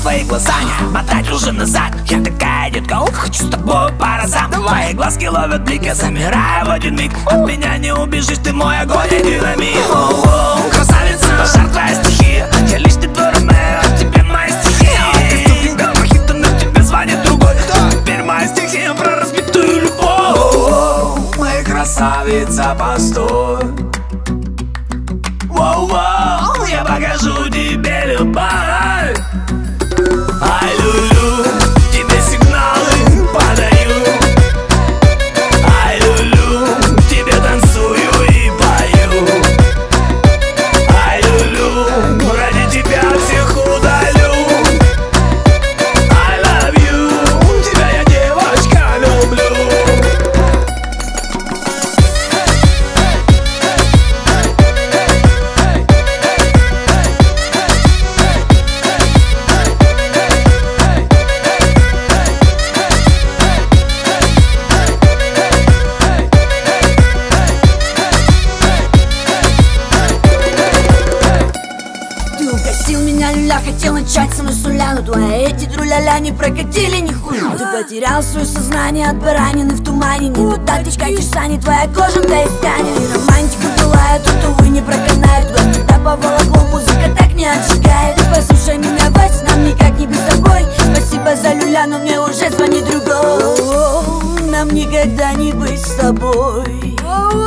твои глаза не мотать уже назад. Я такая детка, ух, хочу с тобой по разам. Твои глазки ловят блик, я замираю в один миг. От меня не убежишь, ты мой огонь и динамит. Оу-оу, красавица, пожар твоя стихия. Я лишь не твой Ромео, тебе мои стихи. Ты как мохито, но тебе звонит другой. Теперь моя стихия про разбитую любовь. Оу-оу, моя красавица, постой. Воу-воу, я покажу тебе любовь. Ай, люлю, тебе сигналы подаю. Ай, люлю, тебе танцую и пою. Ай, люлю, ради тебя всех удалю. I love you, тебя я, девочка, люблю. Угостил меня люля, хотел начать со мной с нуля, но твои эти тру-ля-ля не прокатили нихуя. Ты потерял свое сознание от баранины в тумане. Не туда ты качаешь сани, твоя кожа да истянет. И романтика была, тут, увы, не проканает. Когда поволокло, музыка так не отжигает. Ты послушай меня, Вась, нам никак не быть с тобой. Спасибо за люля, но мне уже звонит другой. Нам никогда не быть с тобой.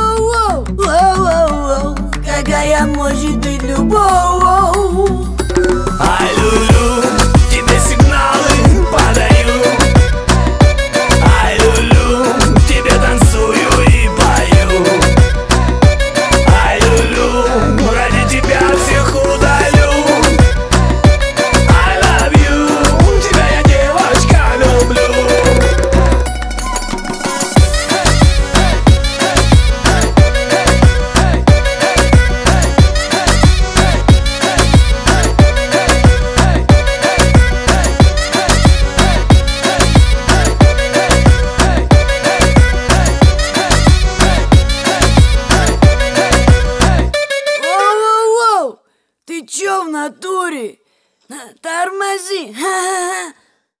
Какая может быть любовь? Ай, люлю, тебе сигналы подаю. Ай, люлю, тебе танцую и пою. Ай, люлю, ради тебя всех удалю. I love you, тебя я, девочка, люблю. Ты чё в натуре? Тормози! Ха-ха-ха!